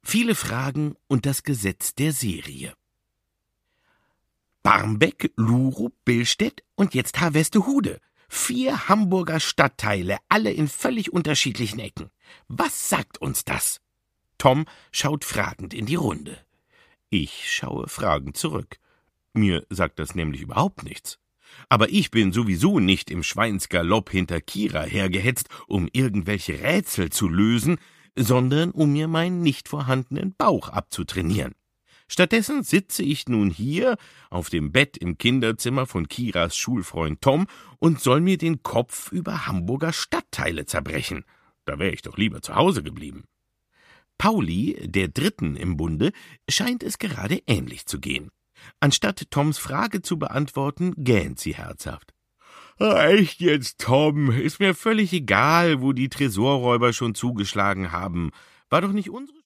Viele Fragen und das Gesetz der Serie. Barmbek, Lurup, Billstedt und jetzt Harvestehude. 4 Hamburger Stadtteile, alle in völlig unterschiedlichen Ecken. Was sagt uns das? Tom schaut fragend in die Runde. Ich schaue fragend zurück. Mir sagt das nämlich überhaupt nichts. Aber ich bin sowieso nicht im Schweinsgalopp hinter Kira hergehetzt, um irgendwelche Rätsel zu lösen, sondern um mir meinen nicht vorhandenen Bauch abzutrainieren. Stattdessen sitze ich nun hier auf dem Bett im Kinderzimmer von Kiras Schulfreund Tom und soll mir den Kopf über Hamburger Stadtteile zerbrechen. Da wäre ich doch lieber zu Hause geblieben. Pauli, der Dritten im Bunde, scheint es gerade ähnlich zu gehen. Anstatt Toms Frage zu beantworten, gähnt sie herzhaft. »Echt jetzt, Tom? Ist mir völlig egal, wo die Tresorräuber schon zugeschlagen haben. War doch nicht unsere